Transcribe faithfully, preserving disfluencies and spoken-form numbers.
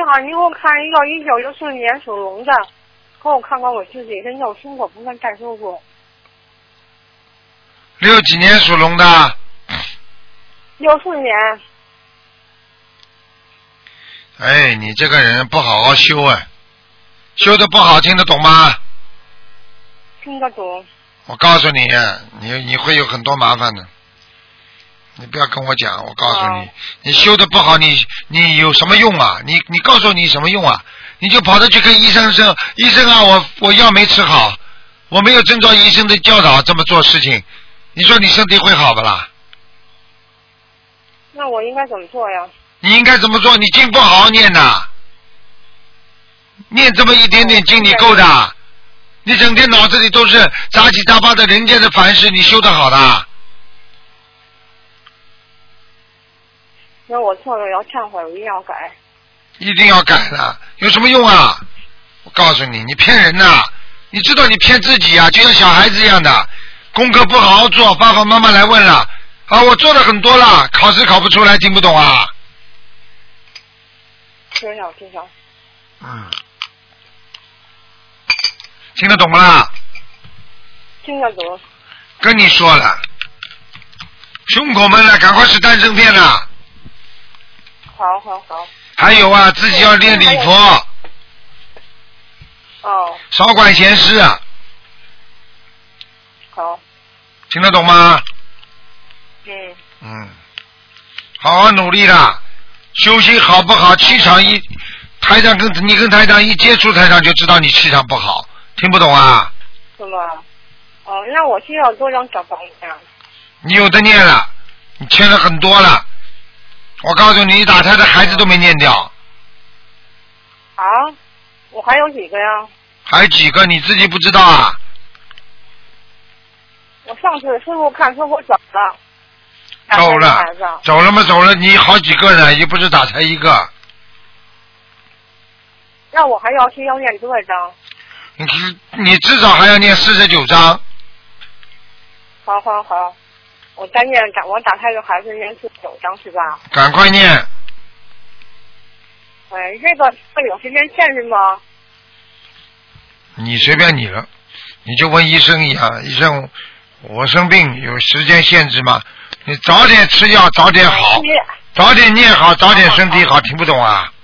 好，你给我看一个一九六四年属龙的，给我看看我自己身上有生活不能感受过。 六几年属龙的？ 六四年。 哎，你这个人不好好修啊，修的不好，听得懂吗？ 听得懂。 我告诉你，你你会有很多麻烦的。你不要跟我讲，我告诉你，哦、你修的不好，你你有什么用啊？你你告诉我你什么用啊？你就跑着去跟医生说，医生啊，我我药没吃好，我没有遵照医生的教导这么做事情，你说你身体会好不啦？ 那我应该怎么做呀？ 你应该怎么做？你经不好好念的，念这么一点点经你够的，哦、你整天脑子里都是杂七杂八的人间的凡事，你修得好的。 那我错了，要忏悔，我一定要改。 一定要改的，有什么用啊？我告诉你，你骗人呐！你知道你骗自己啊，就像小孩子一样的，功课不好好做，爸爸妈妈来问了，啊，我做了很多了，考试考不出来，听不懂啊？ 知道知道。 嗯。听得懂不啦？ 听得懂。 跟你说了，胸口闷了，赶快吃丹参片了。 好好好。 还有啊，自己要练礼佛。 哦。 少管闲事。 好。 听得懂吗？ 嗯。 嗯。好好努力啦，修行好不好？气场一，台长跟你跟台长一接触，台长就知道你气场不好，听不懂啊？ 是吗？哦，那我需要多张小房子啊。 你有的念了，你欠了很多了。我告诉你，你打胎的孩子都没念掉。 啊？我还有几个呀？ 还几个？你自己不知道啊？ 我上次师傅看说我走了。 走了，走了吗？走了，你好几个人，也不是打胎一个。 那我还要需要念多少张？ 你你至少还要念四十九章。 好好好。我再念打我打胎的孩子念四十九章是吧？ 赶快念。 哎，这个会有时间限制吗？ 你随便你了，你就问医生一样，医生，我生病有时间限制吗？你早点吃药，早点好，早点念好，早点身体好，听不懂啊？